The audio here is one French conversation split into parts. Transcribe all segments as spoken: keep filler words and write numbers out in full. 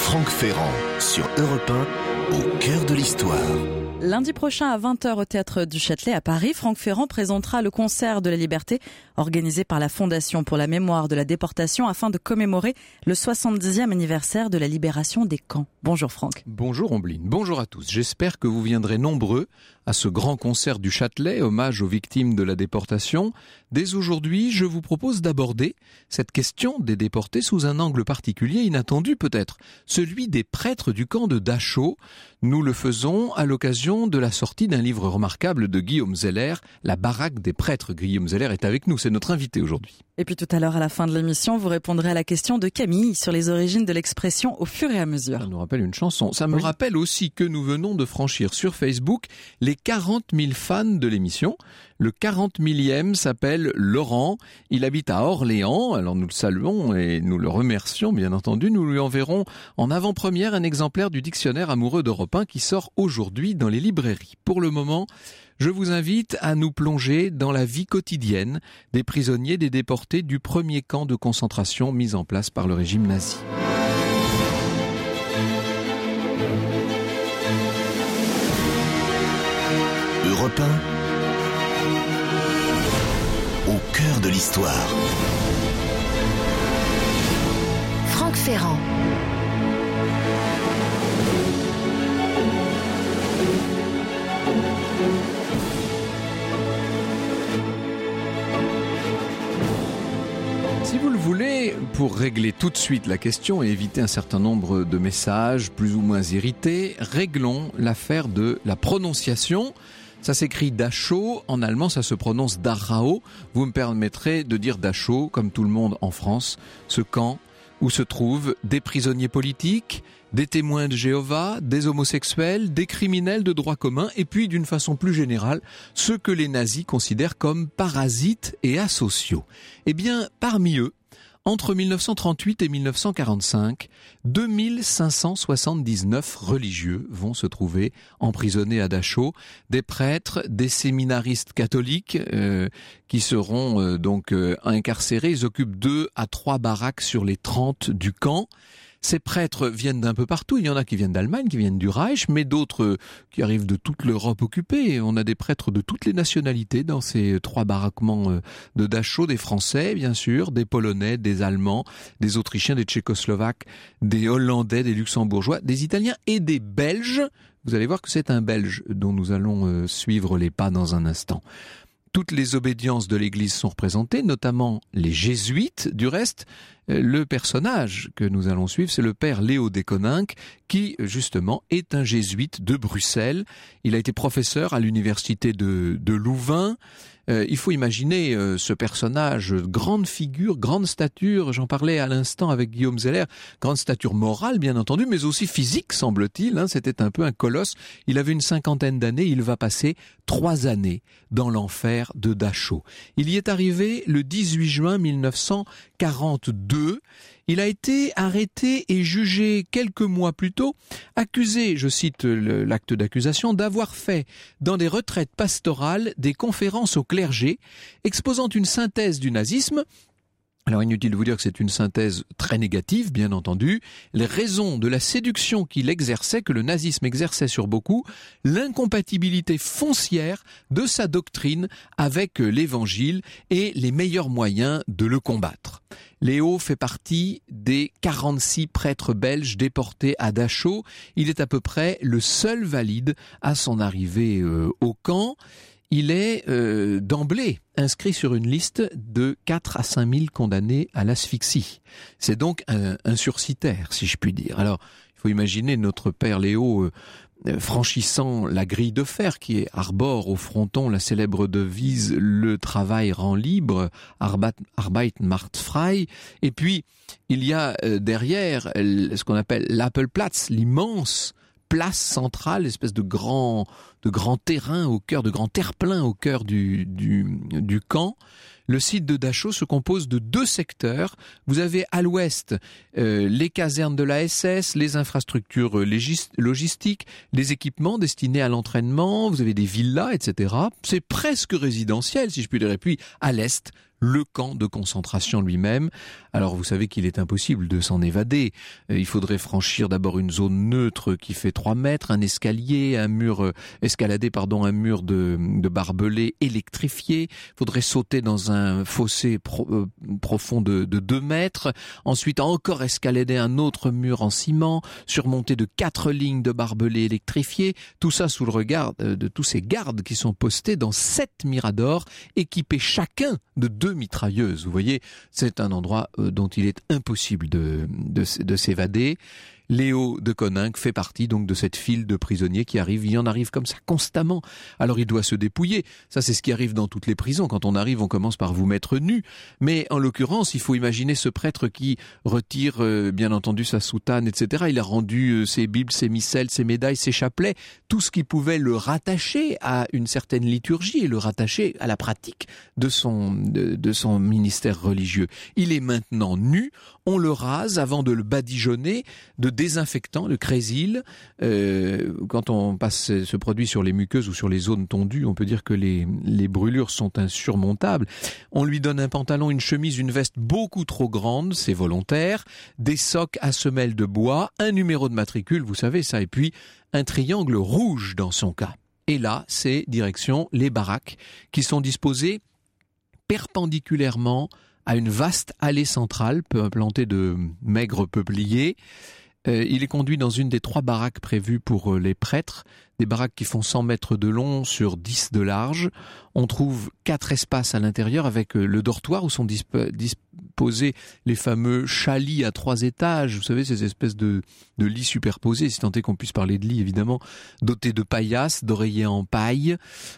Franck Ferrand sur Europe un, au cœur de l'histoire. Lundi prochain à vingt heures au Théâtre du Châtelet à Paris, Franck Ferrand présentera le concert de la Liberté organisé par la Fondation pour la mémoire de la déportation afin de commémorer le soixante-dixième anniversaire de la libération des camps. Bonjour Franck. Bonjour Ombline, bonjour à tous. J'espère que vous viendrez nombreux à ce grand concert du Châtelet, hommage aux victimes de la déportation. Dès aujourd'hui, je vous propose d'aborder cette question des déportés sous un angle particulier, inattendu peut-être, celui des prêtres du camp de Dachau. Nous le faisons à l'occasion de la sortie d'un livre remarquable de Guillaume Zeller, La baraque des prêtres. Guillaume Zeller est avec nous, c'est notre invité aujourd'hui. Et puis tout à l'heure, à la fin de l'émission, vous répondrez à la question de Camille sur les origines de l'expression au fur et à mesure. Ça nous rappelle une chanson. Ça me oui. rappelle aussi que nous venons de franchir sur Facebook les quarante mille fans de l'émission. Le quarante millième s'appelle Laurent. Il habite à Orléans. Alors nous le saluons et nous le remercions, bien entendu. Nous lui enverrons en avant-première un exemplaire du dictionnaire amoureux d'Europe un qui sort aujourd'hui dans les librairies. Pour le moment, je vous invite à nous plonger dans la vie quotidienne des prisonniers, des déportés du premier camp de concentration mis en place par le régime nazi. Europe un, au cœur de l'histoire. Franck Ferrand. Si vous le voulez, pour régler tout de suite la question et éviter un certain nombre de messages plus ou moins irrités, réglons l'affaire de la prononciation. Ça s'écrit Dachau, en allemand ça se prononce Dachau. Vous me permettrez de dire Dachau, comme tout le monde en France, ce camp où se trouvent des prisonniers politiques, des témoins de Jéhovah, des homosexuels, des criminels de droit commun et puis d'une façon plus générale, ceux que les nazis considèrent comme parasites et asociaux. Eh bien, parmi eux, entre mille neuf cent trente-huit et mille neuf cent quarante-cinq, deux mille cinq cent soixante-dix-neuf religieux vont se trouver emprisonnés à Dachau, des prêtres, des séminaristes catholiques euh, qui seront euh, donc euh, incarcérés. Ils occupent deux à trois baraques sur les trente du camp. Ces prêtres viennent d'un peu partout. Il y en a qui viennent d'Allemagne, qui viennent du Reich, mais d'autres qui arrivent de toute l'Europe occupée. On a des prêtres de toutes les nationalités dans ces trois baraquements de Dachau, des Français, bien sûr, des Polonais, des Allemands, des Autrichiens, des Tchécoslovaques, des Hollandais, des Luxembourgeois, des Italiens et des Belges. Vous allez voir que c'est un Belge dont nous allons suivre les pas dans un instant. Toutes les obédiences de l'Église sont représentées, notamment les jésuites. Du reste, le personnage que nous allons suivre, c'est le père Léo Desconinck, qui, justement, est un jésuite de Bruxelles. Il a été professeur à l'université de, de Louvain. Euh, il faut imaginer euh, ce personnage, grande figure, grande stature, j'en parlais à l'instant avec Guillaume Zeller, grande stature morale bien entendu, mais aussi physique semble-t-il, hein, c'était un peu un colosse. Il avait une cinquantaine d'années, il va passer trois années dans l'enfer de Dachau. Il y est arrivé le dix-huit juin mille neuf cent quarante-deux. Il a été arrêté et jugé quelques mois plus tôt, accusé, je cite le, l'acte d'accusation, d'avoir fait dans des retraites pastorales des conférences au clergé, exposant une synthèse du nazisme. Alors inutile de vous dire que c'est une synthèse très négative, bien entendu, les raisons de la séduction qu'il exerçait, que le nazisme exerçait sur beaucoup, l'incompatibilité foncière de sa doctrine avec l'évangile et les meilleurs moyens de le combattre. Léo fait partie des quarante-six prêtres belges déportés à Dachau. Il est à peu près le seul valide à son arrivée euh, au camp. Il est euh, d'emblée inscrit sur une liste de quatre à cinq mille condamnés à l'asphyxie. C'est donc un, un sursitaire, si je puis dire. Alors, il faut imaginer notre père Léo euh, franchissant la grille de fer qui arbore au fronton la célèbre devise « Le travail rend libre »,« Arbeit macht frei ». Et puis, il y a euh, derrière ce qu'on appelle l'Appelplatz, l'immense place centrale, espèce de grand, de grand terrain au cœur, de grand terre-plein au cœur du, du, du camp. Le site de Dachau se compose de deux secteurs. Vous avez à l'ouest euh, les casernes de la S S, les infrastructures légis- logistiques, les équipements destinés à l'entraînement, vous avez des villas, et cetera. C'est presque résidentiel, si je puis dire. Et puis, à l'est, le camp de concentration lui-même. Alors vous savez qu'il est impossible de s'en évader. Il faudrait franchir d'abord une zone neutre qui fait trois mètres, un escalier, un mur, euh, escalader pardon, un mur de, de barbelés électrifié. Il faudrait sauter dans un fossé pro, euh, profond de, de deux mètres. Ensuite encore escalader un autre mur en ciment, surmonté de quatre lignes de barbelés électrifiés. Tout ça sous le regard de, de tous ces gardes qui sont postés dans sept miradors, équipés chacun de deux mitrailleuses. Vous voyez, c'est un endroit euh, dont il est impossible de, de, de s'évader. Léo de Koninck fait partie donc de cette file de prisonniers qui arrivent. Il y en arrive comme ça constamment. Alors il doit se dépouiller. Ça, c'est ce qui arrive dans toutes les prisons. Quand on arrive, on commence par vous mettre nu. Mais en l'occurrence, il faut imaginer ce prêtre qui retire euh, bien entendu sa soutane, et cetera. Il a rendu euh, ses bibles, ses missels, ses médailles, ses chapelets, tout ce qui pouvait le rattacher à une certaine liturgie et le rattacher à la pratique de son, de, de son ministère religieux. Il est maintenant nu. On le rase avant de le badigeonner de désinfectant, le crésil. Euh, quand on passe ce produit sur les muqueuses ou sur les zones tondues, on peut dire que les, les brûlures sont insurmontables. On lui donne un pantalon, une chemise, une veste beaucoup trop grande, c'est volontaire, des socques à semelles de bois, un numéro de matricule, vous savez ça, et puis un triangle rouge dans son cas. Et là, c'est direction les baraques qui sont disposées perpendiculairement à une vaste allée centrale plantée de maigres peupliers. Euh, il est conduit dans une des trois baraques prévues pour euh, les prêtres, des baraques qui font cent mètres de long sur dix de large. On trouve quatre espaces à l'intérieur avec euh, le dortoir où sont disp- disposés les fameux chalits à trois étages. Vous savez, ces espèces de, de lits superposés, si tant est qu'on puisse parler de lits évidemment, dotés de paillasses, d'oreillers en paille.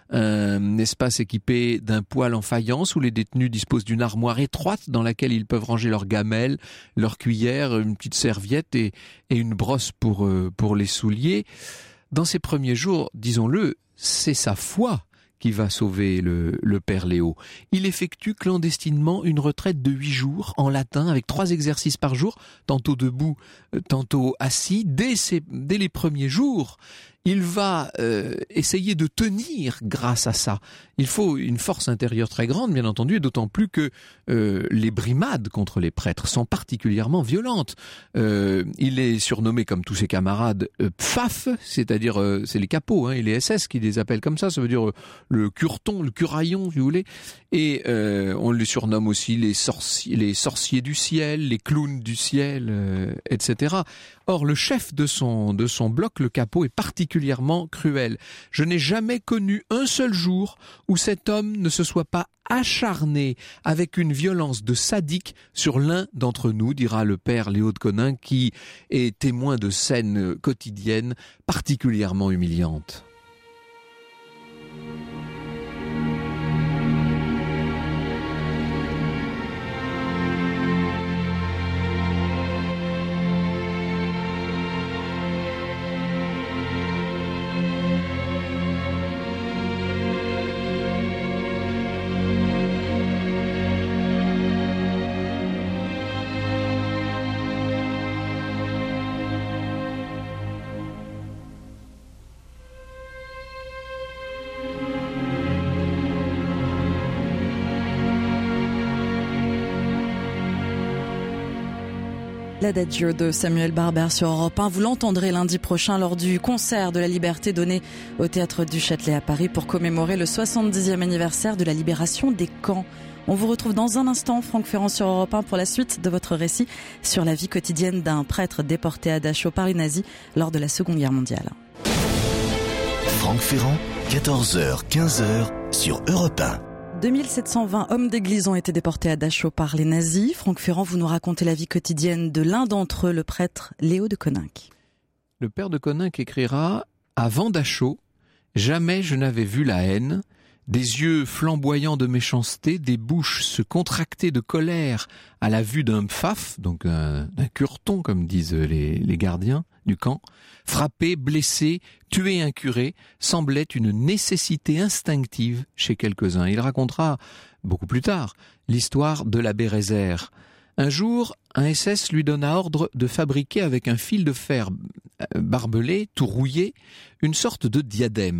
Un espace équipé d'un poêle en faïence où les détenus disposent d'une armoire étroite dans laquelle ils peuvent ranger leurs gamelles, leurs cuillères, une petite serviette et, et une brosse pour, euh, pour les souliers. Dans ces premiers jours, disons-le, c'est sa foi qui va sauver le, le père Léo. Il effectue clandestinement une retraite de huit jours en latin avec trois exercices par jour, tantôt debout, tantôt assis. Dès, ces, dès les premiers jours, il va euh, essayer de tenir grâce à ça. Il faut une force intérieure très grande, bien entendu, et d'autant plus que euh, les brimades contre les prêtres sont particulièrement violentes. Euh, il est surnommé, comme tous ses camarades, euh, Pfaff, c'est-à-dire, euh, c'est les capots, hein, et les S S qui les appellent comme ça, ça veut dire euh, le curton, le curaillon, si vous voulez. Et euh, on les surnomme aussi les sorciers, les sorciers du ciel, les clowns du ciel, euh, et cetera. Or, le chef de son, de son bloc, le capot, est particulièrement cruel. Je n'ai jamais connu un seul jour où cet homme ne se soit pas acharné avec une violence de sadique sur l'un d'entre nous, dira le père Léo de Koninck, qui est témoin de scènes quotidiennes particulièrement humiliantes. L'Adagio de Samuel Barber sur Europe un, vous l'entendrez lundi prochain lors du concert de la Liberté donné au Théâtre du Châtelet à Paris pour commémorer le soixante-dixième anniversaire de la libération des camps. On vous retrouve dans un instant, Franck Ferrand sur Europe un, pour la suite de votre récit sur la vie quotidienne d'un prêtre déporté à Dachau par les nazis lors de la Seconde Guerre mondiale. Franck Ferrand, quatorze heures quinze sur Europe un. deux mille sept cent vingt hommes d'église ont été déportés à Dachau par les nazis. Franck Ferrand, vous nous racontez la vie quotidienne de l'un d'entre eux, le prêtre Léo de Koninck. Le père de Koninck écrira « Avant Dachau, jamais je n'avais vu la haine, des yeux flamboyants de méchanceté, des bouches se contracter de colère à la vue d'un pfaff, donc un, d'un curton comme disent les, les gardiens du camp, frapper, blesser, tuer un curé semblait une nécessité instinctive chez quelques-uns. » Il racontera beaucoup plus tard l'histoire de l'abbé Rézère. Un jour, un S S lui donna ordre de fabriquer avec un fil de fer barbelé, tout rouillé, une sorte de diadème.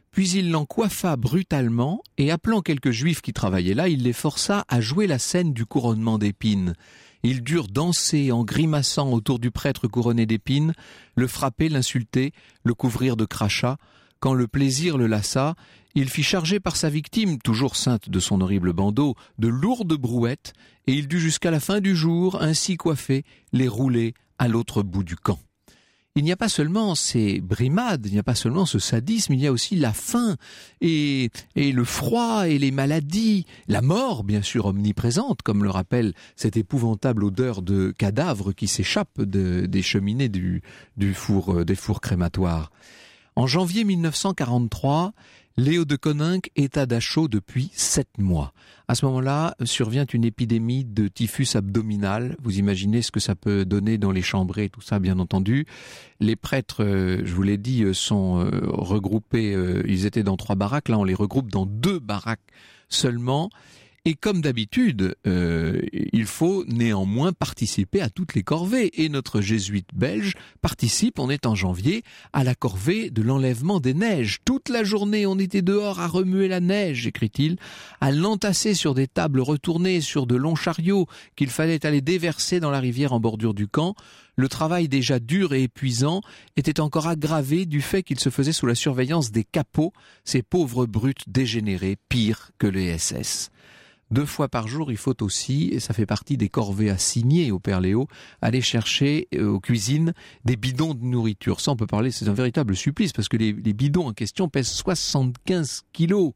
Puis il l'en coiffa brutalement, et appelant quelques juifs qui travaillaient là, il les força à jouer la scène du couronnement d'épines. Ils durent danser en grimaçant autour du prêtre couronné d'épines, le frapper, l'insulter, le couvrir de crachats. Quand le plaisir le lassa, il fit charger par sa victime, toujours ceinte de son horrible bandeau, de lourdes brouettes, et il dut jusqu'à la fin du jour, ainsi coiffés, les rouler à l'autre bout du camp. Il n'y a pas seulement ces brimades, il n'y a pas seulement ce sadisme, il y a aussi la faim et, et le froid et les maladies, la mort bien sûr omniprésente, comme le rappelle cette épouvantable odeur de cadavres qui s'échappe de, des cheminées du, du four, des fours crématoires. En janvier mille neuf cent quarante-trois, Léo de Koninck est à Dachau depuis sept mois. À ce moment-là, survient une épidémie de typhus abdominal. Vous imaginez ce que ça peut donner dans les chambrées, tout ça, bien entendu. Les prêtres, euh, je vous l'ai dit, sont euh, regroupés, euh, ils étaient dans trois baraques. Là, on les regroupe dans deux baraques seulement. Et comme d'habitude, euh, il faut néanmoins participer à toutes les corvées. Et notre jésuite belge participe, on est en janvier, à la corvée de l'enlèvement des neiges. Toute la journée, on était dehors à remuer la neige, écrit-il, à l'entasser sur des tables retournées, sur de longs chariots qu'il fallait aller déverser dans la rivière en bordure du camp. Le travail déjà dur et épuisant était encore aggravé du fait qu'il se faisait sous la surveillance des capots, ces pauvres brutes dégénérées, pires que les S S. Deux fois par jour, il faut aussi, et ça fait partie des corvées assignées au Père Léo, aller chercher euh, aux cuisines des bidons de nourriture. Ça, on peut parler, c'est un véritable supplice, parce que les, les bidons en question pèsent soixante-quinze kilos.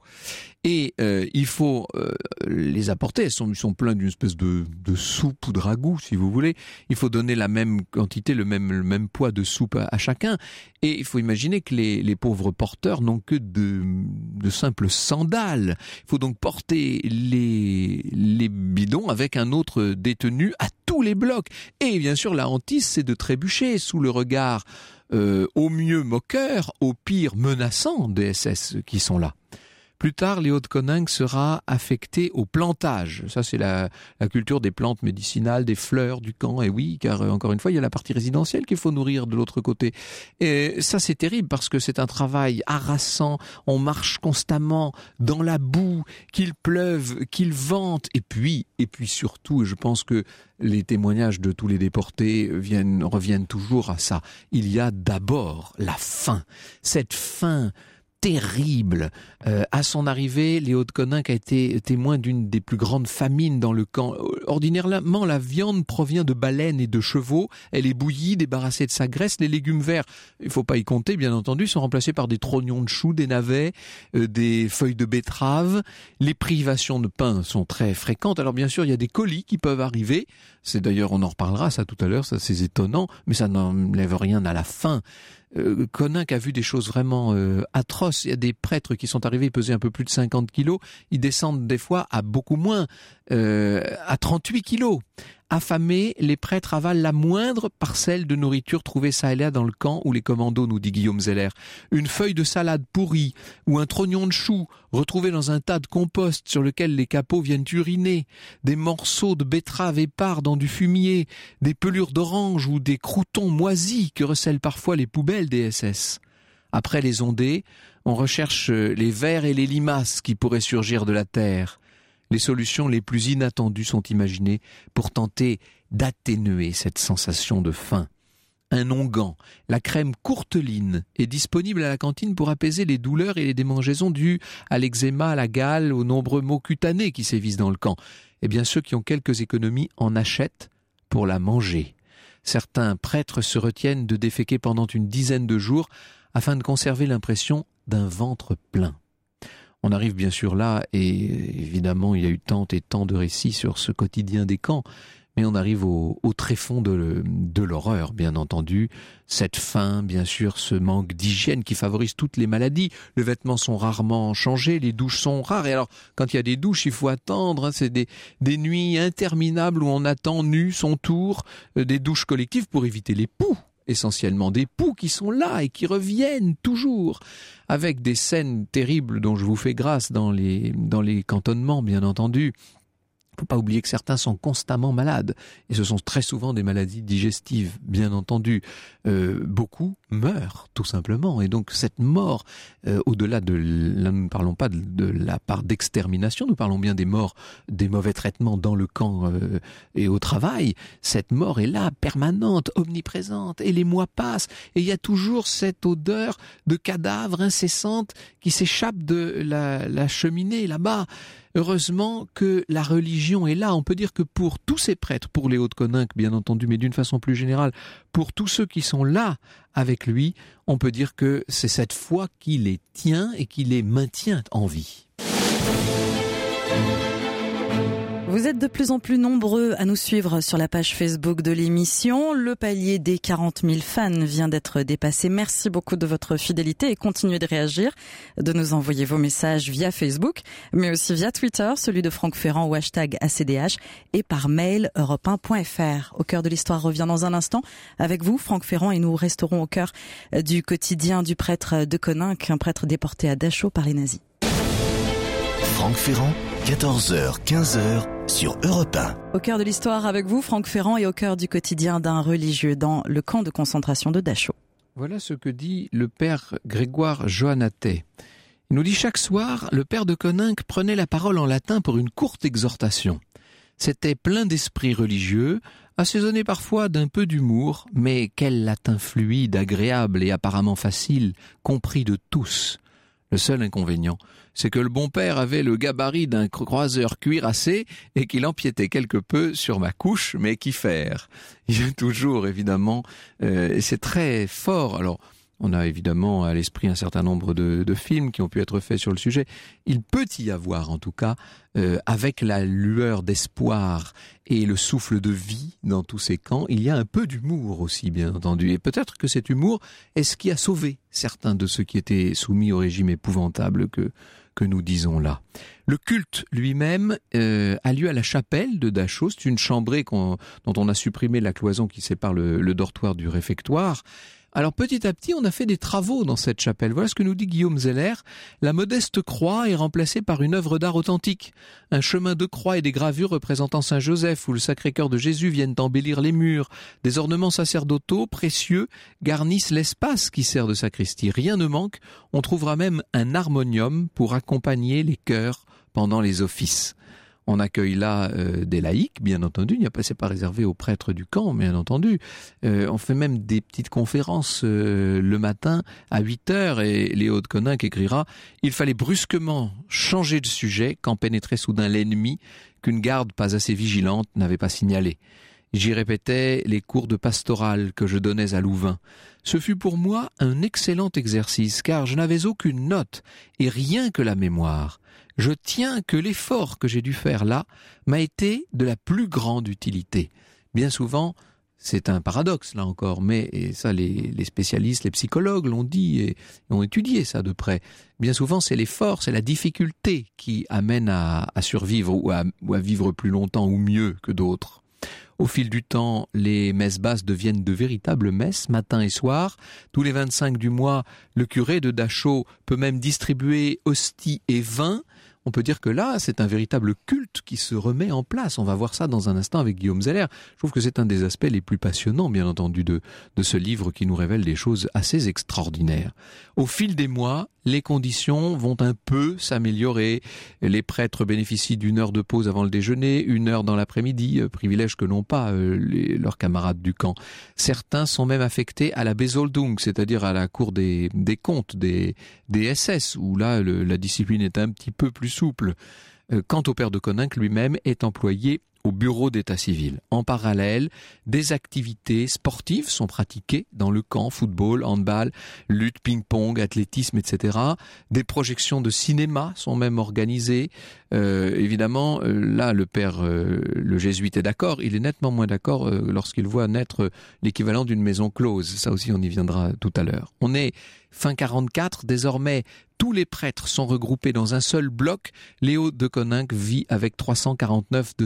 Et euh, il faut euh, les apporter. Ils sont, ils sont pleins d'une espèce de, de soupe ou de ragoût, si vous voulez. Il faut donner la même quantité, le même, le même poids de soupe à, à chacun. Et il faut imaginer que les, les pauvres porteurs n'ont que de, de simples sandales. Il faut donc porter les, les bidons avec un autre détenu à tous les blocs. Et bien sûr, la hantise, c'est de trébucher sous le regard euh, au mieux moqueur, au pire menaçant des S S qui sont là. Plus tard, Léo de Koninck sera affecté au plantage. Ça, c'est la, la culture des plantes médicinales, des fleurs du camp. Et oui, car euh, encore une fois, il y a la partie résidentielle qu'il faut nourrir de l'autre côté. Et ça, c'est terrible parce que c'est un travail harassant. On marche constamment dans la boue, qu'il pleuve, qu'il vente. Et puis, et puis surtout, je pense que les témoignages de tous les déportés viennent, reviennent toujours à ça. Il y a d'abord la faim. Cette faim terrible. Euh, à son arrivée, Léo de Koninck a été témoin d'une des plus grandes famines dans le camp. Ordinairement, la viande provient de baleines et de chevaux. Elle est bouillie, débarrassée de sa graisse. Les légumes verts, il ne faut pas y compter, bien entendu, sont remplacés par des trognons de choux, des navets, euh, des feuilles de betterave. Les privations de pain sont très fréquentes. Alors bien sûr, il y a des colis qui peuvent arriver. C'est d'ailleurs, on en reparlera ça tout à l'heure, ça c'est étonnant, mais ça n'enlève rien à la faim. Euh, Koninck a vu des choses vraiment euh, atroces. Il y a des prêtres qui sont arrivés, ils pesaient un peu plus de cinquante kilos. Ils descendent des fois à beaucoup moins, euh, à trente-huit kilos. Affamés, les prêtres avalent la moindre parcelle de nourriture trouvée ça et là dans le camp où les commandos, nous dit Guillaume Zeller. Une feuille de salade pourrie ou un trognon de chou retrouvé dans un tas de compost sur lequel les capots viennent uriner, des morceaux de betterave épars dans du fumier, des pelures d'orange ou des croûtons moisis que recèlent parfois les poubelles des S S. Après les ondées, on recherche les vers et les limaces qui pourraient surgir de la terre. Les solutions les plus inattendues sont imaginées pour tenter d'atténuer cette sensation de faim. Un onguent, la crème courteline, est disponible à la cantine pour apaiser les douleurs et les démangeaisons dues à l'eczéma, à la gale, aux nombreux maux cutanés qui sévissent dans le camp. Eh bien, ceux qui ont quelques économies en achètent pour la manger. Certains prêtres se retiennent de déféquer pendant une dizaine de jours afin de conserver l'impression d'un ventre plein. On arrive bien sûr là, et évidemment il y a eu tant et tant de récits sur ce quotidien des camps, mais on arrive au, au tréfonds de, de l'horreur, bien entendu. Cette faim, bien sûr, ce manque d'hygiène qui favorise toutes les maladies. Les vêtements sont rarement changés, les douches sont rares. Et alors, quand il y a des douches, il faut attendre. Hein, c'est des, des nuits interminables où on attend nu son tour, euh, des douches collectives pour éviter les poux. Essentiellement des poux qui sont là et qui reviennent toujours, avec des scènes terribles dont je vous fais grâce dans les, dans les cantonnements, bien entendu. Il ne faut pas oublier que certains sont constamment malades, et ce sont très souvent des maladies digestives, bien entendu. Euh, beaucoup meurent, tout simplement, et donc cette mort, euh, au-delà de, là, nous ne parlons pas de, de la part d'extermination, nous parlons bien des morts, des mauvais traitements dans le camp euh, et au travail. Cette mort est là, permanente, omniprésente, et les mois passent, et il y a toujours cette odeur de cadavre incessante qui s'échappe de la, la cheminée là-bas. Heureusement que la religion est là. On peut dire que pour tous ces prêtres, pour Léo de Coninck bien entendu, mais d'une façon plus générale, pour tous ceux qui sont là avec lui, on peut dire que c'est cette foi qui les tient et qui les maintient en vie. Vous êtes de plus en plus nombreux à nous suivre sur la page Facebook de l'émission. Le palier des quarante mille fans vient d'être dépassé. Merci beaucoup de votre fidélité et continuez de réagir, de nous envoyer vos messages via Facebook, mais aussi via Twitter, celui de Franck Ferrand ou hashtag A C D H, et par mail europe un point f r. Au cœur de l'histoire revient dans un instant avec vous, Franck Ferrand, et nous resterons au cœur du quotidien du prêtre de Coninck, un prêtre déporté à Dachau par les nazis. Franck Ferrand, quatorze heures quinze sur Europe un. Au cœur de l'histoire avec vous, Franck Ferrand, et au cœur du quotidien d'un religieux dans le camp de concentration de Dachau. Voilà ce que dit le père Grégoire Joannatet. Il nous dit: chaque soir, le père de Coninck prenait la parole en latin pour une courte exhortation. C'était plein d'esprit religieux, assaisonné parfois d'un peu d'humour, mais quel latin fluide, agréable et apparemment facile, compris de tous. Le seul inconvénient, c'est que le bon père avait le gabarit d'un croiseur cuirassé et qu'il empiétait quelque peu sur ma couche, mais qu'y faire? Il y a toujours, évidemment, euh, et c'est très fort. Alors, on a évidemment à l'esprit un certain nombre de, de films qui ont pu être faits sur le sujet. Il peut y avoir, en tout cas, euh, avec la lueur d'espoir et le souffle de vie dans tous ces camps, il y a un peu d'humour aussi, bien entendu. Et peut-être que cet humour est ce qui a sauvé certains de ceux qui étaient soumis au régime épouvantable que, que nous disons là. Le culte lui-même euh, a lieu à la chapelle de Dachau. C'est une chambrée qu'on, dont on a supprimé la cloison qui sépare le, le dortoir du réfectoire. Alors petit à petit, on a fait des travaux dans cette chapelle. Voilà ce que nous dit Guillaume Zeller. La modeste croix est remplacée par une œuvre d'art authentique. Un chemin de croix et des gravures représentant Saint-Joseph ou le Sacré-Cœur de Jésus viennent embellir les murs. Des ornements sacerdotaux précieux garnissent l'espace qui sert de sacristie. Rien ne manque. On trouvera même un harmonium pour accompagner les chœurs pendant les offices. On accueille là euh, des laïcs, bien entendu. Il n'y a pas, c'est pas réservé aux prêtres du camp, bien entendu. Euh, on fait même des petites conférences euh, le matin à huit heures, et Léo de Coninck écrira: il fallait brusquement changer de sujet quand pénétrait soudain l'ennemi qu'une garde pas assez vigilante n'avait pas signalé. J'y répétais les cours de pastorale que je donnais à Louvain. Ce fut pour moi un excellent exercice, car je n'avais aucune note et rien que la mémoire. Je tiens que l'effort que j'ai dû faire là m'a été de la plus grande utilité. Bien souvent, c'est un paradoxe là encore, mais et ça les, les spécialistes, les psychologues l'ont dit et ont étudié ça de près. Bien souvent, c'est l'effort, c'est la difficulté qui amène à, à survivre ou à, ou à vivre plus longtemps ou mieux que d'autres. Au fil du temps, les messes basses deviennent de véritables messes, matin et soir. Tous les vingt-cinq du mois, le curé de Dachau peut même distribuer hosties et vin. On peut dire que là, c'est un véritable culte qui se remet en place. On va voir ça dans un instant avec Guillaume Zeller. Je trouve que c'est un des aspects les plus passionnants, bien entendu, de, de ce livre qui nous révèle des choses assez extraordinaires. Au fil des mois, les conditions vont un peu s'améliorer. Les prêtres bénéficient d'une heure de pause avant le déjeuner, une heure dans l'après-midi, privilège que n'ont pas euh, les, leurs camarades du camp. Certains sont même affectés à la Besoldung, c'est-à-dire à la cour des, des comptes, des, des S S, où là, le, la discipline est un petit peu plus souple. Euh, quant au père de Coninck lui-même, est employé au bureau d'état civil. En parallèle, des activités sportives sont pratiquées dans le camp, football, handball, lutte, ping-pong, athlétisme, et cetera. Des projections de cinéma sont même organisées. Euh, évidemment, euh, là, le père, euh, le jésuite est d'accord. Il est nettement moins d'accord euh, lorsqu'il voit naître euh, l'équivalent d'une maison close. Ça aussi, on y viendra tout à l'heure. On est fin quarante-quatre, désormais, tous les prêtres sont regroupés dans un seul bloc. Léo de Coninck vit avec trois cent quarante-neuf de ses semblables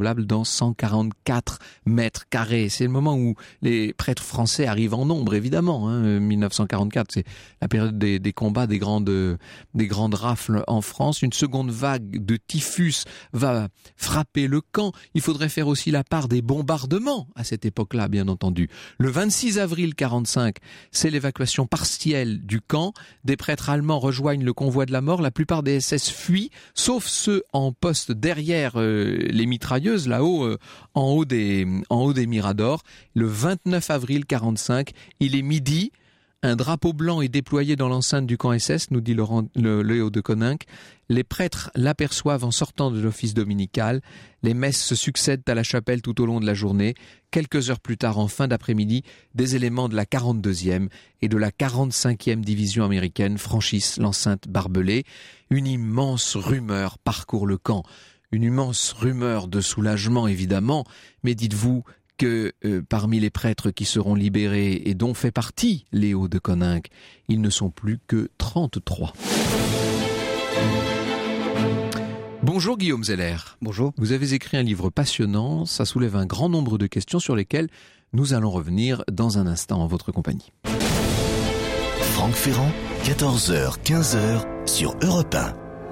vraisemblable dans cent quarante-quatre mètres carrés. C'est le moment où les prêtres français arrivent en nombre, évidemment. Hein. mille neuf cent quarante-quatre, c'est la période des, des combats, des grandes, des grandes rafles en France. Une seconde vague de typhus va frapper le camp. Il faudrait faire aussi la part des bombardements à cette époque-là, bien entendu. Le vingt-six avril quarante-cinq, c'est l'évacuation partielle du camp. Des prêtres allemands rejoignent le convoi de la mort. La plupart des S S fuient, sauf ceux en poste derrière euh, les mitrailleuses, là-haut, euh, en haut des, en haut des miradors. Le vingt-neuf avril quarante-cinq, il est midi. Un drapeau blanc est déployé dans l'enceinte du camp S S, nous dit Laurent, le, Léo de Koninck. Les prêtres l'aperçoivent en sortant de l'office dominical. Les messes se succèdent à la chapelle tout au long de la journée. Quelques heures plus tard, en fin d'après-midi, des éléments de la quarante-deuxième et de la quarante-cinquième division américaine franchissent l'enceinte barbelée. Une immense rumeur parcourt le camp. Une immense rumeur de soulagement, évidemment. Mais dites-vous que euh, parmi les prêtres qui seront libérés et dont fait partie Léo de Koninck, ils ne sont plus que trente-trois. Bonjour Guillaume Zeller. Bonjour. Vous avez écrit un livre passionnant, ça soulève un grand nombre de questions sur lesquelles nous allons revenir dans un instant en votre compagnie. Franck Ferrand, quatorze heures quinze sur Europe un.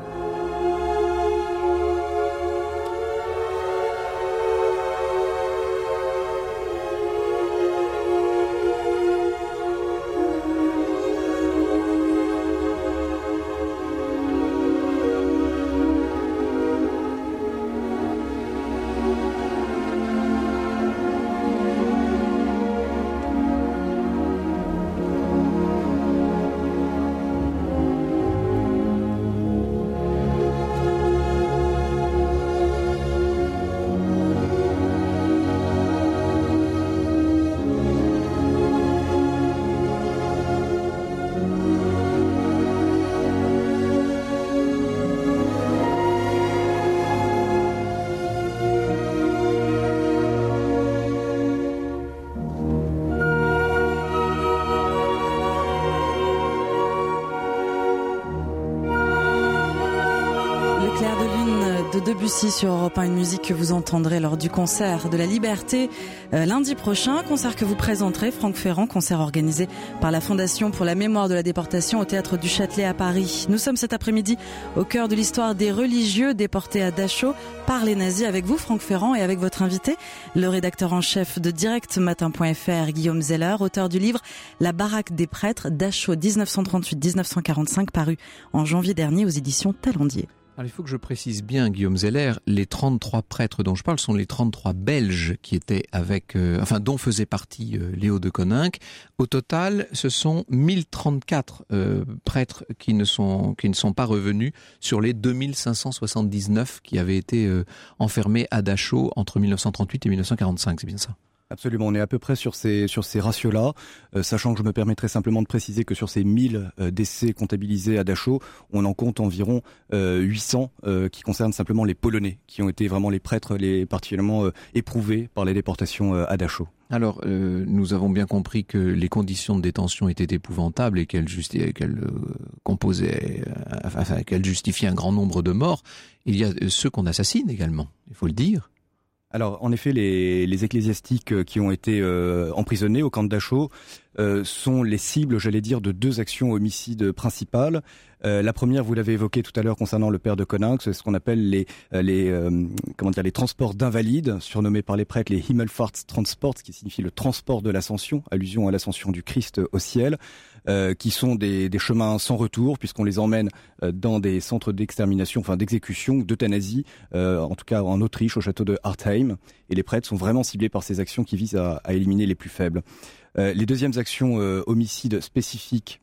de Debussy sur Europe un, une musique que vous entendrez lors du concert de la Liberté euh, lundi prochain, concert que vous présenterez, Franck Ferrand, concert organisé par la Fondation pour la mémoire de la déportation au Théâtre du Châtelet à Paris. Nous sommes cet après-midi au cœur de l'histoire des religieux déportés à Dachau par les nazis, avec vous Franck Ferrand et avec votre invité, le rédacteur en chef de direct matin point f r, Guillaume Zeller, auteur du livre La baraque des prêtres, Dachau dix-neuf cent trente-huit à dix-neuf cent quarante-cinq, paru en janvier dernier aux éditions Talendier. Alors, il faut que je précise bien, Guillaume Zeller, les trente-trois prêtres dont je parle sont les trente-trois Belges qui étaient avec, euh, enfin, dont faisait partie euh, Léo de Koninck. Au total, ce sont mille trente-quatre euh, prêtres qui ne sont qui ne sont pas revenus sur les deux mille cinq cent soixante-dix-neuf qui avaient été euh, enfermés à Dachau entre mille neuf cent trente-huit et mille neuf cent quarante-cinq. C'est bien ça? Absolument, on est à peu près sur ces sur ces ratios-là, euh, sachant que je me permettrai simplement de préciser que sur ces mille euh, décès comptabilisés à Dachau, on en compte environ euh, huit cents euh, qui concernent simplement les Polonais, qui ont été vraiment les prêtres les particulièrement euh, éprouvés par les déportations euh, à Dachau. Alors, euh, nous avons bien compris que les conditions de détention étaient épouvantables et qu'elles, justi- qu'elles euh, composaient, euh, enfin, qu'elles justifiaient un grand nombre de morts. Il y a ceux qu'on assassine également, il faut le dire. Alors, en effet, les, les ecclésiastiques qui ont été euh, emprisonnés au camp de Dachau euh, sont les cibles, j'allais dire, de deux actions homicides principales. Euh, la première, vous l'avez évoqué tout à l'heure concernant le père de Koninck, c'est ce qu'on appelle les les euh, comment dire les transports d'invalides, surnommés par les prêtres les Himmelfahrtstransport, qui signifie le transport de l'ascension, allusion à l'ascension du Christ au ciel, euh, qui sont des, des chemins sans retour puisqu'on les emmène euh, dans des centres d'extermination, enfin d'exécution, d'euthanasie, euh, en tout cas en Autriche au château de Hartheim, et les prêtres sont vraiment ciblés par ces actions qui visent à, à éliminer les plus faibles. Euh, les deuxièmes actions euh, homicides spécifiques,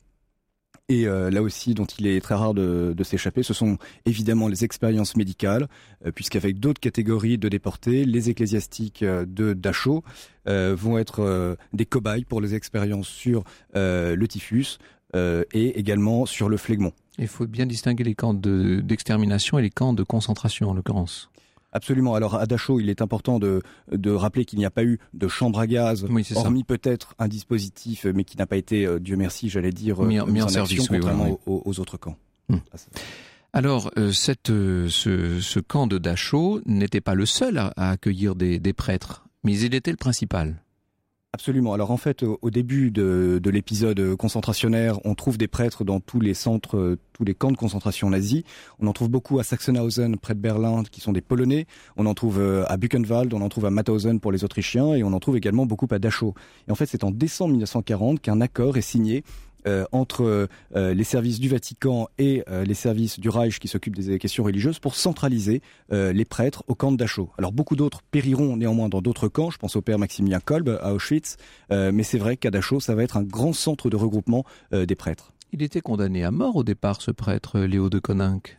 et euh, là aussi dont il est très rare de, de s'échapper, ce sont évidemment les expériences médicales, euh, puisqu'avec d'autres catégories de déportés, les ecclésiastiques euh, de Dachau euh, vont être euh, des cobayes pour les expériences sur euh, le typhus euh, et également sur le phlegmon. Il faut bien distinguer les camps de, d'extermination et les camps de concentration en l'occurrence. Absolument. Alors à Dachau, il est important de, de rappeler qu'il n'y a pas eu de chambre à gaz, oui, hormis peut-être un dispositif, mais qui n'a pas été, euh, Dieu merci, j'allais dire, mis, mis en, en service, action, oui, contrairement oui, oui. Aux, aux autres camps. Hum. Alors, euh, cette, euh, ce, ce camp de Dachau n'était pas le seul à, à accueillir des, des prêtres, mais il était le principal. Absolument. Alors en fait, au, au début de, de l'épisode concentrationnaire, on trouve des prêtres dans tous les centres, euh, tous les camps de concentration nazis. On en trouve beaucoup à Sachsenhausen, près de Berlin, qui sont des Polonais. On en trouve euh, à Buchenwald, on en trouve à Mauthausen pour les Autrichiens, et on en trouve également beaucoup à Dachau. Et en fait, c'est en décembre mille neuf cent quarante qu'un accord est signé Euh, entre euh, les services du Vatican et euh, les services du Reich qui s'occupent des questions religieuses pour centraliser euh, les prêtres au camp de Dachau. Alors beaucoup d'autres périront néanmoins dans d'autres camps, je pense au père Maximilien Kolb à Auschwitz, euh, mais c'est vrai qu'à Dachau, ça va être un grand centre de regroupement euh, des prêtres. Il était condamné à mort au départ, ce prêtre Léo de Koninck.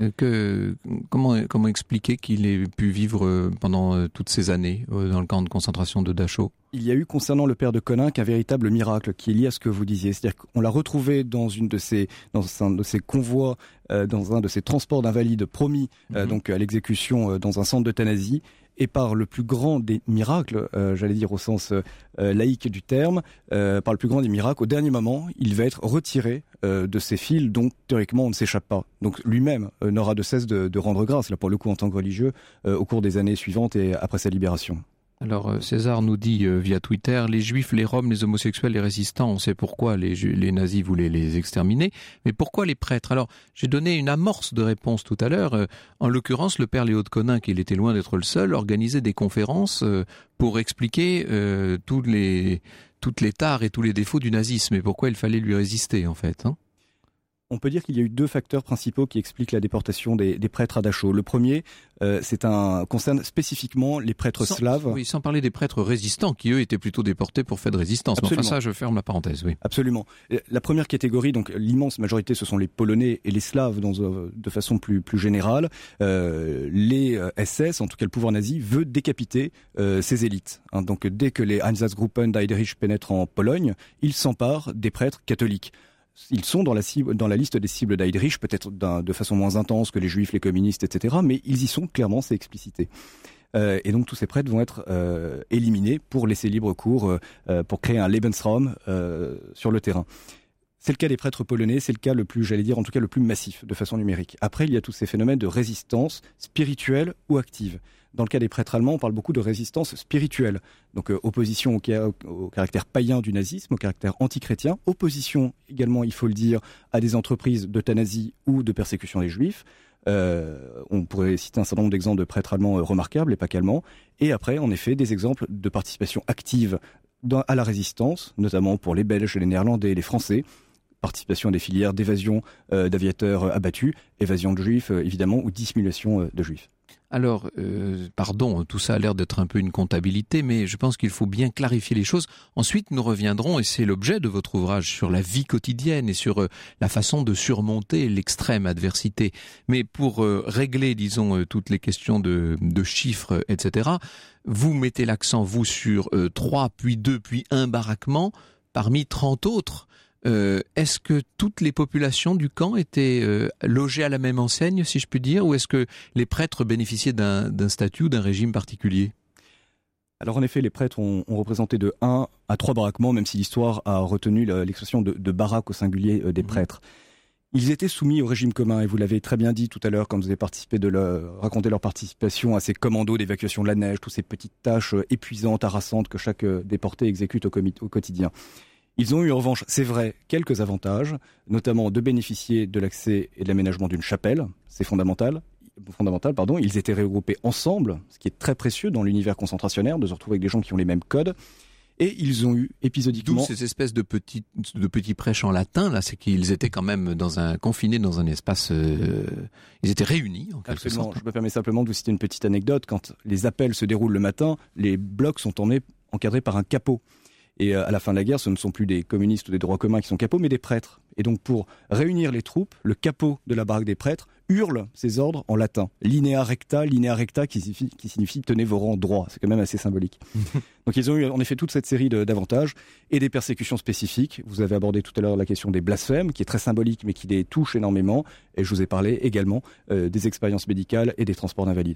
Que, comment, comment expliquer qu'il ait pu vivre pendant toutes ces années dans le camp de concentration de Dachau ? Il y a eu concernant le père de Koninck un véritable miracle qui est lié à ce que vous disiez. C'est-à-dire qu'on l'a retrouvé dans une de ces, dans un de ces convois, euh, dans un de ces transports d'invalides promis euh, mm-hmm. donc à l'exécution euh, dans un centre d'euthanasie. Et par le plus grand des miracles, euh, j'allais dire au sens euh, laïque du terme, euh, par le plus grand des miracles, au dernier moment, il va être retiré euh, de ces fils dont théoriquement on ne s'échappe pas. Donc lui-même euh, n'aura de cesse de, de rendre grâce, là pour le coup en tant que religieux, euh, au cours des années suivantes et après sa libération. Alors César nous dit euh, via Twitter, les juifs, les roms, les homosexuels, les résistants, on sait pourquoi les, les nazis voulaient les exterminer, mais pourquoi les prêtres ? Alors j'ai donné une amorce de réponse tout à l'heure, euh, en l'occurrence le père Léo de Koninck, il était loin d'être le seul, organisait des conférences euh, pour expliquer euh, tous les, toutes les tares et tous les défauts du nazisme et pourquoi il fallait lui résister en fait, hein. On peut dire qu'il y a eu deux facteurs principaux qui expliquent la déportation des, des prêtres à Dachau. Le premier, euh, c'est un concerne spécifiquement les prêtres sans, slaves. Oui, sans parler des prêtres résistants qui eux étaient plutôt déportés pour fait de résistance. Mais enfin ça, je ferme la parenthèse. Oui. Absolument. La première catégorie, donc l'immense majorité, ce sont les Polonais et les Slaves, dans, de façon plus plus générale. Euh, les S S, en tout cas le pouvoir nazi, veut décapiter euh, ces élites. Hein, donc dès que les Einsatzgruppen d'Heydrich pénètrent en Pologne, ils s'emparent des prêtres catholiques. Ils sont dans la, cible, dans la liste des cibles d'Heydrich, peut-être de façon moins intense que les juifs, les communistes, et cetera. Mais ils y sont clairement, c'est explicité. Euh, et donc tous ces prêtres vont être euh, éliminés pour laisser libre cours, euh, pour créer un Lebensraum euh, sur le terrain. C'est le cas des prêtres polonais, c'est le cas le plus, j'allais dire, en tout cas le plus massif, de façon numérique. Après, il y a tous ces phénomènes de résistance spirituelle ou active. Dans le cas des prêtres allemands, on parle beaucoup de résistance spirituelle. Donc euh, opposition au, au caractère païen du nazisme, au caractère antichrétien. Opposition également, il faut le dire, à des entreprises d'euthanasie ou de persécution des juifs. Euh, on pourrait citer un certain nombre d'exemples de prêtres allemands euh, remarquables, et pas qu'allemands. Et après, en effet, des exemples de participation active dans, à la résistance, notamment pour les Belges, les Néerlandais et les Français. Participation à des filières d'évasion euh, d'aviateurs euh, abattus, évasion de juifs, euh, évidemment, ou dissimulation euh, de juifs. Alors, euh, pardon, tout ça a l'air d'être un peu une comptabilité, mais je pense qu'il faut bien clarifier les choses. Ensuite, nous reviendrons, et c'est l'objet de votre ouvrage, sur la vie quotidienne et sur euh, la façon de surmonter l'extrême adversité. Mais pour euh, régler, disons, euh, toutes les questions de, de chiffres, et cetera, vous mettez l'accent, vous, sur euh, trois, puis deux, puis un baraquement, parmi trente autres. Euh, est-ce que toutes les populations du camp étaient euh, logées à la même enseigne, si je puis dire, ou est-ce que les prêtres bénéficiaient d'un, d'un statut ou d'un régime particulier ? Alors en effet, les prêtres ont, ont représenté de un à trois baraquements, même si l'histoire a retenu l'expression de, de baraque au singulier euh, des mmh. prêtres. Ils étaient soumis au régime commun, et vous l'avez très bien dit tout à l'heure quand vous avez participé de leur, raconté leur participation à ces commandos d'évacuation de la neige, toutes ces petites tâches euh, épuisantes, harassantes que chaque euh, déporté exécute au, comit- au quotidien. Ils ont eu en revanche, c'est vrai, quelques avantages, notamment de bénéficier de l'accès et de l'aménagement d'une chapelle, c'est fondamental, fondamental, pardon. Ils étaient regroupés ensemble, ce qui est très précieux dans l'univers concentrationnaire, de se retrouver avec des gens qui ont les mêmes codes. Et ils ont eu épisodiquement... D'où ces espèces de petits, de petits prêches en latin, là, c'est qu'ils étaient quand même dans un, confinés dans un espace... Euh, ils étaient réunis, en quelque Absolument. sorte. Je me permets simplement de vous citer une petite anecdote. Quand les appels se déroulent le matin, les blocs sont emmenés, encadrés par un capot. Et à la fin de la guerre, ce ne sont plus des communistes ou des droits communs qui sont capots, mais des prêtres. Et donc pour réunir les troupes, le capot de la baraque des prêtres hurle ses ordres en latin. Linea recta, linea recta, qui signifie, qui signifie tenez vos rangs droits. C'est quand même assez symbolique. Donc ils ont eu en effet toute cette série de, d'avantages et des persécutions spécifiques. Vous avez abordé tout à l'heure la question des blasphèmes, qui est très symbolique, mais qui les touche énormément. Et je vous ai parlé également euh, des expériences médicales et des transports d'invalides.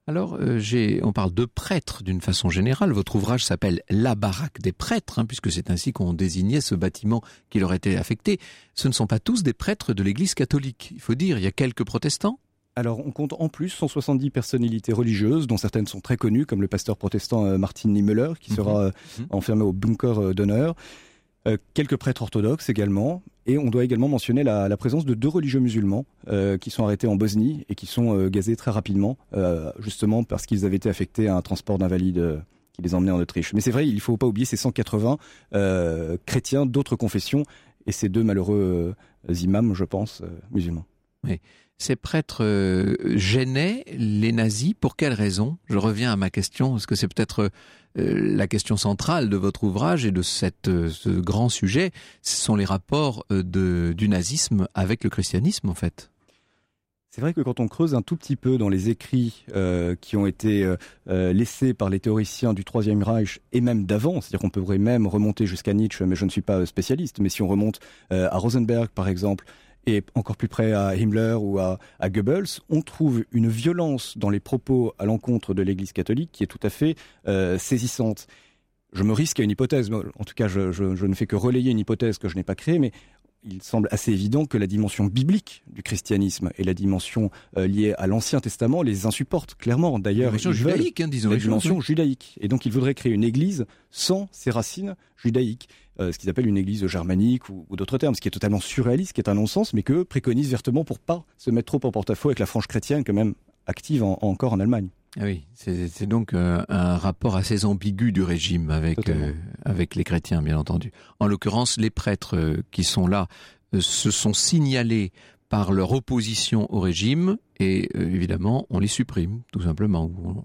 Alors, euh, j'ai, on parle de prêtres d'une façon générale. Votre ouvrage s'appelle « La baraque des prêtres hein, », puisque c'est ainsi qu'on désignait ce bâtiment qui leur était affecté. Ce ne sont pas tous des prêtres de l'Église catholique. Il faut dire, il y a quelques protestants. Alors, on compte en plus cent soixante-dix personnalités religieuses, dont certaines sont très connues, comme le pasteur protestant euh, Martin Niemöller, qui mmh. sera euh, mmh. enfermé au bunker euh, d'honneur. Euh, quelques prêtres orthodoxes également. Et on doit également mentionner la, la présence de deux religieux musulmans euh, qui sont arrêtés en Bosnie et qui sont euh, gazés très rapidement, euh, justement parce qu'ils avaient été affectés à un transport d'invalides euh, qui les emmenait en Autriche. Mais c'est vrai, il ne faut pas oublier ces cent quatre-vingts euh, chrétiens d'autres confessions et ces deux malheureux euh, imams, je pense, euh, musulmans. Oui. Ces prêtres euh, gênaient les nazis, pour quelles raisons ? Je reviens à ma question, parce que c'est peut-être euh, la question centrale de votre ouvrage et de cette, euh, ce grand sujet, ce sont les rapports euh, de, du nazisme avec le christianisme en fait. C'est vrai que quand on creuse un tout petit peu dans les écrits euh, qui ont été euh, laissés par les théoriciens du Troisième Reich et même d'avant, c'est-à-dire qu'on pourrait même remonter jusqu'à Nietzsche, mais je ne suis pas spécialiste, mais si on remonte euh, à Rosenberg par exemple, et encore plus près à Himmler ou à, à Goebbels, on trouve une violence dans les propos à l'encontre de l'Église catholique qui est tout à fait euh, saisissante. Je me risque à une hypothèse, en tout cas je, je, je ne fais que relayer une hypothèse que je n'ai pas créée, mais il semble assez évident que la dimension biblique du christianisme et la dimension euh, liée à l'Ancien Testament les insupportent clairement. D'ailleurs, la dimension judaïque, hein, disons la les dimension choses, judaïque. Et donc, il voudrait créer une église sans ses racines judaïques, euh, ce qu'ils appellent une église germanique ou, ou d'autres termes, ce qui est totalement surréaliste, qui est un non-sens, mais que préconise vertement pour pas se mettre trop en porte-à-faux avec la frange chrétienne, quand même active en, encore en Allemagne. Ah oui, c'est, c'est donc euh, un rapport assez ambigu du régime avec euh, avec les chrétiens, bien entendu. En l'occurrence, les prêtres euh, qui sont là euh, se sont signalés par leur opposition au régime et euh, évidemment, on les supprime, tout simplement.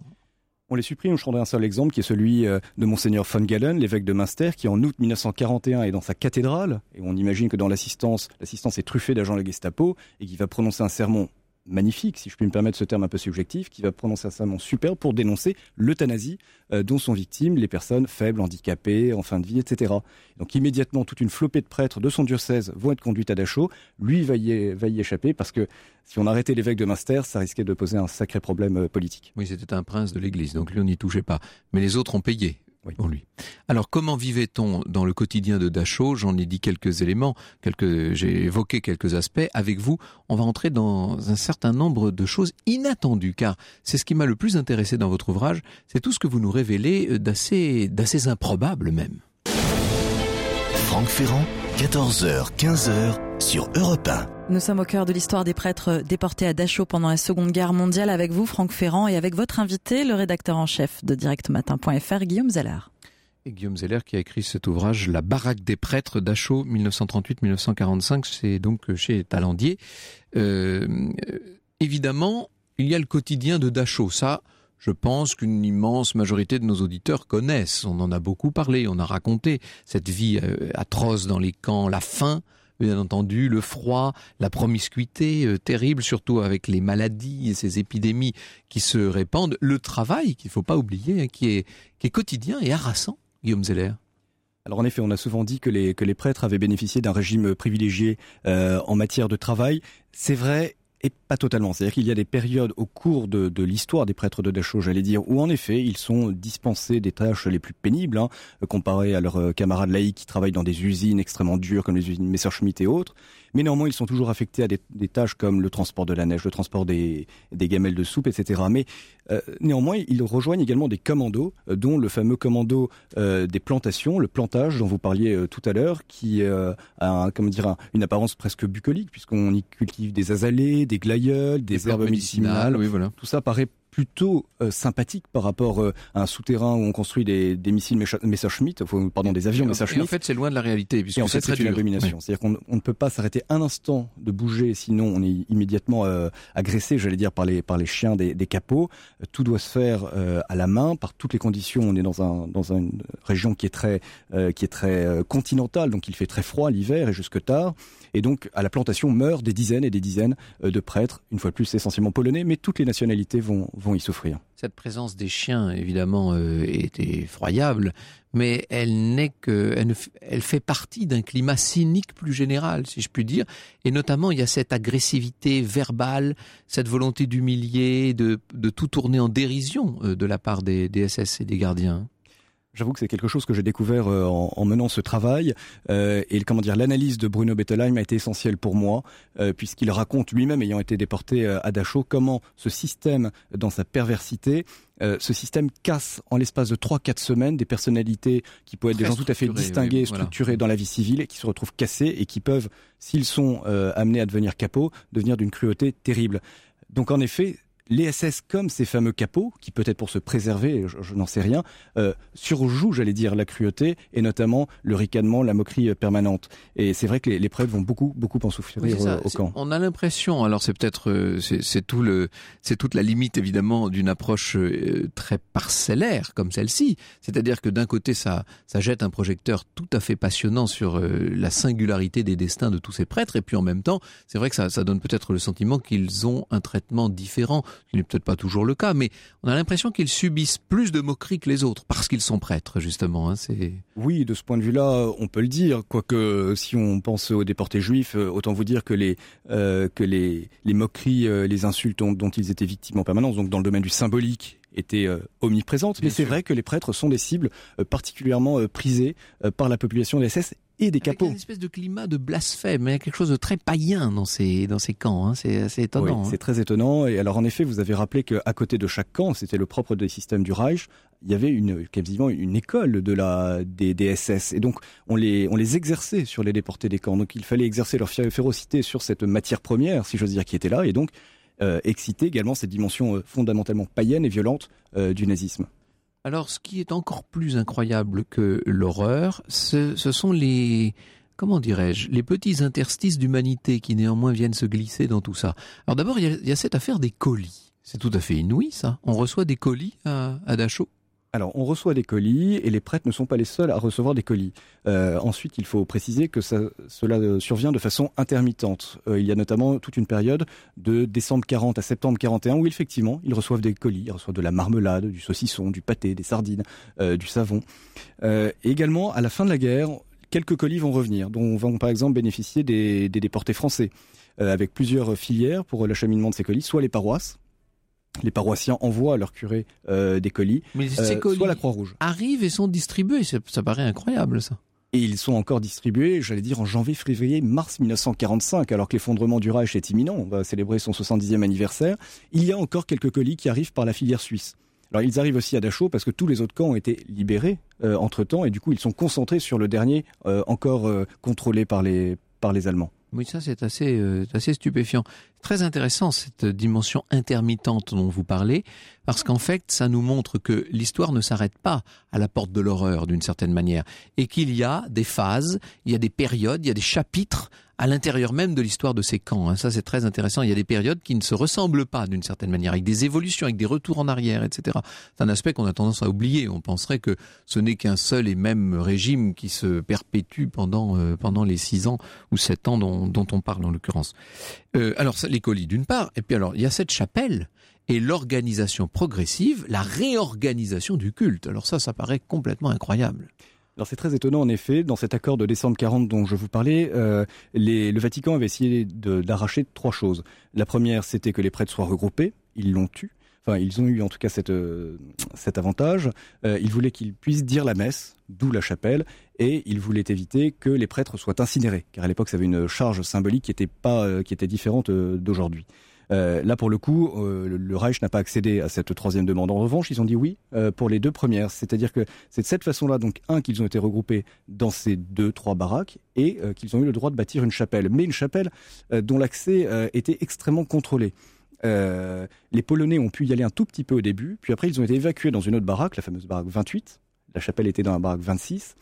On les supprime. Je prendrai un seul exemple qui est celui de Monseigneur von Galen, l'évêque de Münster, qui en août mille neuf cent quarante et un est dans sa cathédrale, et on imagine que dans l'assistance, l'assistance est truffée d'agents de la Gestapo, et qui va prononcer un sermon magnifique, si je puis me permettre ce terme un peu subjectif, qui va prononcer un sermon superbe pour dénoncer l'euthanasie euh, dont sont victimes les personnes faibles, handicapées, en fin de vie, et cetera. Donc immédiatement, toute une flopée de prêtres de son diocèse vont être conduites à Dachau. Lui va y, va y échapper parce que si on arrêtait l'évêque de Münster, ça risquait de poser un sacré problème euh, politique. Oui, c'était un prince de l'Église, donc lui on n'y touchait pas. Mais les autres ont payé. Oui. Pour lui. Alors, comment vivait-on dans le quotidien de Dachau ? J'en ai dit quelques éléments, quelques, j'ai évoqué quelques aspects. Avec vous, on va entrer dans un certain nombre de choses inattendues, car c'est ce qui m'a le plus intéressé dans votre ouvrage, c'est tout ce que vous nous révélez d'assez, d'assez improbable même. Franck Ferrand, quatorze heures, quinze heures, sur Europe un. Nous sommes au cœur de l'histoire des prêtres déportés à Dachau pendant la Seconde Guerre mondiale avec vous, Franck Ferrand, et avec votre invité, le rédacteur en chef de direct matin point f r, Guillaume Zeller. Et Guillaume Zeller qui a écrit cet ouvrage, La baraque des prêtres Dachau, mille neuf cent trente-huit à mille neuf cent quarante-cinq, c'est donc chez Talandier. Euh, évidemment, il y a le quotidien de Dachau, ça... Je pense qu'une immense majorité de nos auditeurs connaissent. On en a beaucoup parlé, on a raconté cette vie euh, atroce dans les camps, la faim, bien entendu, le froid, la promiscuité euh, terrible, surtout avec les maladies et ces épidémies qui se répandent. Le travail, qu'il ne faut pas oublier, hein, qui est, qui est quotidien et harassant, Guillaume Zeller. Alors en effet, on a souvent dit que les, que les prêtres avaient bénéficié d'un régime privilégié euh, en matière de travail. C'est vrai. Et pas totalement. C'est-à-dire qu'il y a des périodes au cours de, de l'histoire des prêtres de Dachau, j'allais dire, où en effet, ils sont dispensés des tâches les plus pénibles, hein, comparés à leurs camarades laïcs qui travaillent dans des usines extrêmement dures comme les usines Messerschmitt et autres. Mais néanmoins, ils sont toujours affectés à des, des tâches comme le transport de la neige, le transport des, des gamelles de soupe, et cetera. Mais euh, néanmoins, ils rejoignent également des commandos, euh, dont le fameux commando euh, des plantations, le plantage dont vous parliez euh, tout à l'heure, qui euh, a un, comment dire, un, une apparence presque bucolique, puisqu'on y cultive des azalées, des glaïeuls, des, des herbes médicinales. Oui, voilà. Tout ça paraît plutôt euh, sympathique par rapport euh, à un souterrain où on construit des, des missiles Messerschmitt, pardon, des avions Messerschmitt. Et en fait, c'est loin de la réalité, puisque et en c'est fait, très c'est une dur. abomination. Oui. C'est-à-dire qu'on on ne peut pas s'arrêter un instant de bouger, sinon on est immédiatement euh, agressé, j'allais dire, par les par les chiens des, des capots. Euh, tout doit se faire euh, à la main, par toutes les conditions. On est dans un dans une région qui est très euh, qui est très euh, continentale, donc il fait très froid l'hiver et jusque tard. Et donc, à la plantation meurent des dizaines et des dizaines euh, de prêtres, une fois de plus essentiellement polonais, mais toutes les nationalités vont vont vont y souffrir. Cette présence des chiens, évidemment, euh, est effroyable, mais elle n'est que, elle, ne, elle fait partie d'un climat cynique plus général, si je puis dire. Et notamment, il y a cette agressivité verbale, cette volonté d'humilier, de, de tout tourner en dérision euh, de la part des, des S S et des gardiens. J'avoue que c'est quelque chose que j'ai découvert euh, en, en menant ce travail euh, et comment dire l'analyse de Bruno Bettelheim a été essentielle pour moi euh, puisqu'il raconte lui-même, ayant été déporté euh, à Dachau, comment ce système, dans sa perversité, euh, ce système casse en l'espace de trois quatre semaines des personnalités qui peuvent être des gens tout à fait distingués, oui, structurés voilà. dans la vie civile et qui se retrouvent cassés et qui peuvent, s'ils sont euh, amenés à devenir capots, devenir d'une cruauté terrible. Donc en effet, les S S, comme ces fameux capots, qui peut-être pour se préserver, je, je n'en sais rien, euh, surjouent, j'allais dire, la cruauté et notamment le ricanement, la moquerie permanente. Et c'est vrai que les, les prêtres vont beaucoup, beaucoup en souffrir oui, ça, au camp. On a l'impression, alors c'est peut-être, euh, c'est, c'est tout le, c'est toute la limite évidemment d'une approche euh, très parcellaire comme celle-ci. C'est-à-dire que d'un côté, ça, ça jette un projecteur tout à fait passionnant sur euh, la singularité des destins de tous ces prêtres, et puis en même temps, c'est vrai que ça, ça donne peut-être le sentiment qu'ils ont un traitement différent. Ce qui n'est peut-être pas toujours le cas, mais on a l'impression qu'ils subissent plus de moqueries que les autres, parce qu'ils sont prêtres, justement. Hein, c'est... Oui, de ce point de vue-là, on peut le dire. Quoique, si on pense aux déportés juifs, autant vous dire que les, euh, que les, les moqueries, euh, les insultes dont, dont ils étaient victimes en permanence, donc dans le domaine du symbolique, étaient euh, omniprésentes. Bien mais sûr. C'est vrai que les prêtres sont des cibles euh, particulièrement euh, prisées euh, par la population des S S et des capots. Avec une espèce de climat de blasphème, il y a quelque chose de très païen dans ces, dans ces camps, hein. C'est assez étonnant. Oui, hein. C'est très étonnant. Et alors en effet, vous avez rappelé qu'à côté de chaque camp, c'était le propre des systèmes du Reich, il y avait une, quasiment une école de la, des, des S S. Et donc on les, on les exerçait sur les déportés des camps. Donc il fallait exercer leur férocité sur cette matière première, si j'ose dire, qui était là. Et donc euh, exciter également cette dimension euh, fondamentalement païenne et violente euh, du nazisme. Alors, ce qui est encore plus incroyable que l'horreur, ce, ce sont les, comment dirais-je, les petits interstices d'humanité qui néanmoins viennent se glisser dans tout ça. Alors d'abord, il y a, il y a cette affaire des colis. C'est tout à fait inouï, ça. On reçoit des colis à, à Dachau. Alors, on reçoit des colis et les prêtres ne sont pas les seuls à recevoir des colis. Euh, ensuite, il faut préciser que ça, cela survient de façon intermittente. Euh, il y a notamment toute une période de décembre quarante à septembre quarante et un où effectivement, ils reçoivent des colis. Ils reçoivent de la marmelade, du saucisson, du pâté, des sardines, euh, du savon. Euh, et également, à la fin de la guerre, quelques colis vont revenir, dont vont par exemple bénéficier des, des déportés français, euh, avec plusieurs filières pour l'acheminement de ces colis, soit les paroisses. Les paroissiens envoient à leur curé euh, des colis, Mais ces euh, colis soit la Croix-Rouge. Arrivent et sont distribués, ça, ça paraît incroyable ça. Et ils sont encore distribués, j'allais dire, en janvier, février, mars mille neuf cent quarante-cinq, alors que l'effondrement du Reich est imminent, on va célébrer son soixante-dixième anniversaire. Il y a encore quelques colis qui arrivent par la filière suisse. Alors ils arrivent aussi à Dachau parce que tous les autres camps ont été libérés euh, entre-temps, et du coup ils sont concentrés sur le dernier, euh, encore euh, contrôlé par les, par les Allemands. Oui, ça c'est assez, euh, assez stupéfiant. Très intéressant cette dimension intermittente dont vous parlez, parce qu'en fait, ça nous montre que l'histoire ne s'arrête pas à la porte de l'horreur d'une certaine manière, et qu'il y a des phases, il y a des périodes, il y a des chapitres à l'intérieur même de l'histoire de ces camps. Ça c'est très intéressant. Il y a des périodes qui ne se ressemblent pas d'une certaine manière, avec des évolutions, avec des retours en arrière, et cetera. C'est un aspect qu'on a tendance à oublier. On penserait que ce n'est qu'un seul et même régime qui se perpétue pendant euh, pendant les six ans ou sept ans dont, dont on parle en l'occurrence. Euh, alors les colis d'une part, et puis alors il y a cette chapelle et l'organisation progressive, la réorganisation du culte. Alors ça, ça paraît complètement incroyable. Alors c'est très étonnant en effet, dans cet accord de décembre quarante dont je vous parlais, euh, les, le Vatican avait essayé de, d'arracher trois choses. La première, c'était que les prêtres soient regroupés, ils l'ont eu. Enfin, ils ont eu en tout cas cette, euh, cet avantage. Euh, ils voulaient qu'ils puissent dire la messe, d'où la chapelle, et ils voulaient éviter que les prêtres soient incinérés, car à l'époque ça avait une charge symbolique qui était pas, euh, qui était différente euh, d'aujourd'hui. Euh, là, pour le coup, euh, le Reich n'a pas accédé à cette troisième demande. En revanche, ils ont dit oui euh, pour les deux premières. C'est-à-dire que c'est de cette façon-là, donc, un, qu'ils ont été regroupés dans ces deux, trois baraques, et euh, qu'ils ont eu le droit de bâtir une chapelle. Mais une chapelle euh, dont l'accès euh, était extrêmement contrôlé. Euh, les Polonais ont pu y aller un tout petit peu au début, puis après ils ont été évacués dans une autre baraque, la fameuse baraque vingt-huit. La chapelle était dans la baraque vingt-six.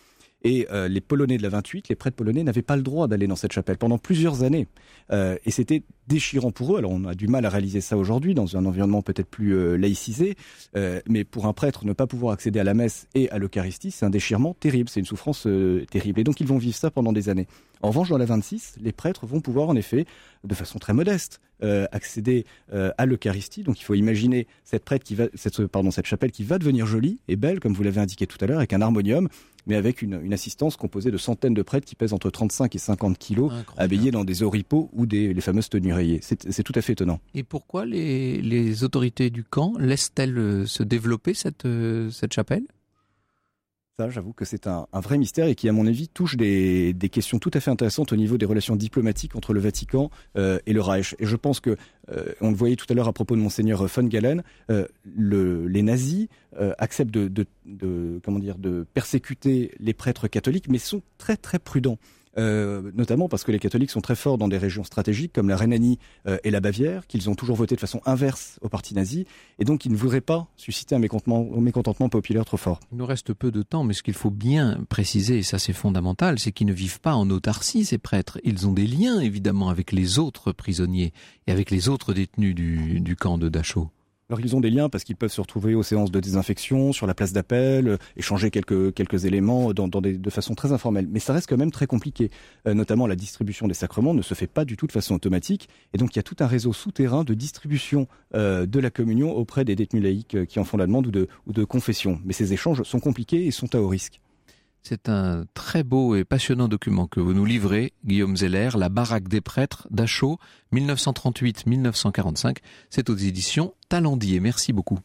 Et euh, les Polonais de la vingt-huit, les prêtres polonais n'avaient pas le droit d'aller dans cette chapelle pendant plusieurs années. Euh, et c'était déchirant pour eux. Alors on a du mal à réaliser ça aujourd'hui dans un environnement peut-être plus euh, laïcisé, euh, mais pour un prêtre, ne pas pouvoir accéder à la messe et à l'Eucharistie, c'est un déchirement terrible, c'est une souffrance euh, terrible. Et donc ils vont vivre ça pendant des années. En revanche, dans la vingt-six, les prêtres vont pouvoir en effet, de façon très modeste, euh, accéder euh, à l'Eucharistie. Donc il faut imaginer cette prêtre qui va, cette, pardon, cette chapelle qui va devenir jolie et belle, comme vous l'avez indiqué tout à l'heure, avec un harmonium, mais avec une, une assistance composée de centaines de prêtres qui pèsent entre trente-cinq et cinquante kilos, incroyable, habillés dans des oripeaux ou des, les fameuses tenues rayées. C'est, c'est tout à fait étonnant. Et pourquoi les, les autorités du camp laissent-elles se développer cette, cette chapelle ? Ça, j'avoue que c'est un, un vrai mystère et qui, à mon avis, touche des, des questions tout à fait intéressantes au niveau des relations diplomatiques entre le Vatican euh, et le Reich. Et je pense que, euh, on le voyait tout à l'heure à propos de Monseigneur von Galen, euh, le, les nazis euh, acceptent de, de, de, comment dire, de persécuter les prêtres catholiques, mais sont très très prudents. Euh, notamment parce que les catholiques sont très forts dans des régions stratégiques comme la Rhénanie euh, et la Bavière, qu'ils ont toujours voté de façon inverse au parti nazi, et donc ils ne voudraient pas susciter un mécontentement, un mécontentement populaire trop fort. Il nous reste peu de temps, mais ce qu'il faut bien préciser, et ça c'est fondamental, c'est qu'ils ne vivent pas en autarcie, ces prêtres. Ils ont des liens évidemment avec les autres prisonniers et avec les autres détenus du, du camp de Dachau. Alors ils ont des liens parce qu'ils peuvent se retrouver aux séances de désinfection, sur la place d'appel, euh, échanger quelques quelques éléments dans, dans des, de façon très informelle. Mais ça reste quand même très compliqué. Euh, notamment la distribution des sacrements ne se fait pas du tout de façon automatique. Et donc il y a tout un réseau souterrain de distribution euh, de la communion auprès des détenus laïcs euh, qui en font la demande ou de, ou de confession. Mais ces échanges sont compliqués et sont à haut risque. C'est un très beau et passionnant document que vous nous livrez, Guillaume Zeller, La baraque des prêtres, Dachau, mille neuf cent trente-huit à mille neuf cent quarante-cinq. C'est aux éditions Talendier. Merci beaucoup.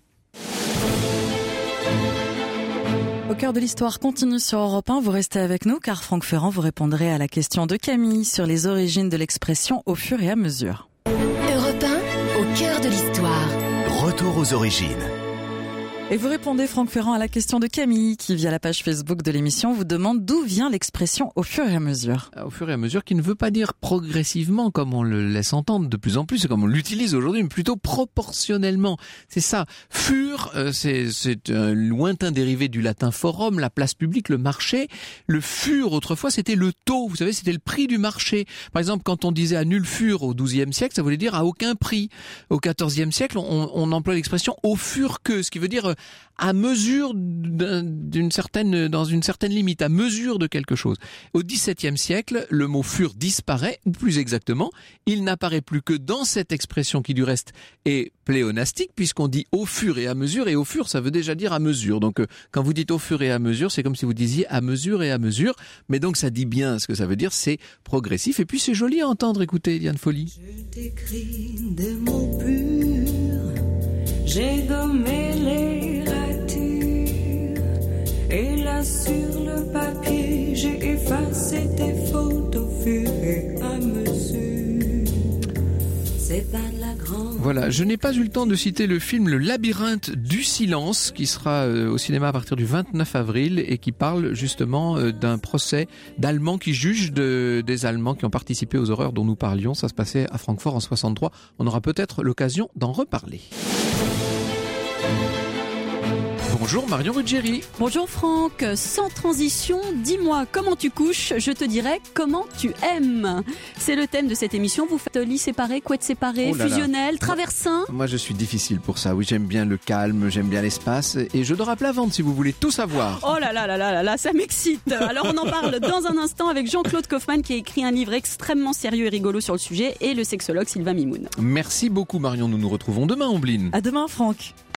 Au cœur de l'histoire continue sur Europe un, vous restez avec nous car Franck Ferrand vous répondrez à la question de Camille sur les origines de l'expression au fur et à mesure. Europe un, au cœur de l'histoire. Retour aux origines. Et vous répondez, Franck Ferrand, à la question de Camille, qui, via la page Facebook de l'émission, vous demande d'où vient l'expression « au fur et à mesure ». Au fur et à mesure, qui ne veut pas dire progressivement, comme on le laisse entendre de plus en plus, et comme on l'utilise aujourd'hui, mais plutôt proportionnellement. C'est ça. Fur, euh, c'est, c'est un lointain dérivé du latin forum, la place publique, le marché. Le fur, autrefois, c'était le taux. Vous savez, c'était le prix du marché. Par exemple, quand on disait « à nul fur » au douzième siècle, ça voulait dire « à aucun prix ». Au quatorzième siècle, on, on emploie l'expression « au fur que », ce qui veut dire à mesure d'une certaine, dans une certaine limite, à mesure de quelque chose. Au dix-septième siècle, le mot fur disparaît, ou plus exactement, il n'apparaît plus que dans cette expression qui du reste est pléonastique, puisqu'on dit au fur et à mesure, et au fur ça veut déjà dire à mesure. Donc quand vous dites au fur et à mesure, c'est comme si vous disiez à mesure et à mesure, mais donc ça dit bien ce que ça veut dire, c'est progressif, et puis c'est joli à entendre, écoutez Diane Folly. Je t'écris des mots purs, j'ai gommé les ratures, et là sur le papier, j'ai effacé tes fautes au fur et à mesure. C'est pas de la grande... Voilà, je n'ai pas eu le temps de citer le film Le Labyrinthe du silence, qui sera au cinéma à partir du vingt-neuf avril et qui parle justement d'un procès d'Allemands qui jugent de, des Allemands qui ont participé aux horreurs dont nous parlions. Ça se passait à Francfort en soixante-trois. On aura peut-être l'occasion d'en reparler. Bonjour Marion Ruggieri. Bonjour Franck, sans transition, dis-moi comment tu couches, je te dirai comment tu aimes. C'est le thème de cette émission, vous faites lit séparé, couette séparée, oh fusionnel, traversin. Moi je suis difficile pour ça, oui j'aime bien le calme, j'aime bien l'espace et je dors à plat ventre si vous voulez tout savoir. Oh là là là là là là, ça m'excite. Alors on en parle dans un instant avec Jean-Claude Kaufmann qui a écrit un livre extrêmement sérieux et rigolo sur le sujet et le sexologue Sylvain Mimoun. Merci beaucoup Marion, nous nous retrouvons demain Ombline. À demain Franck.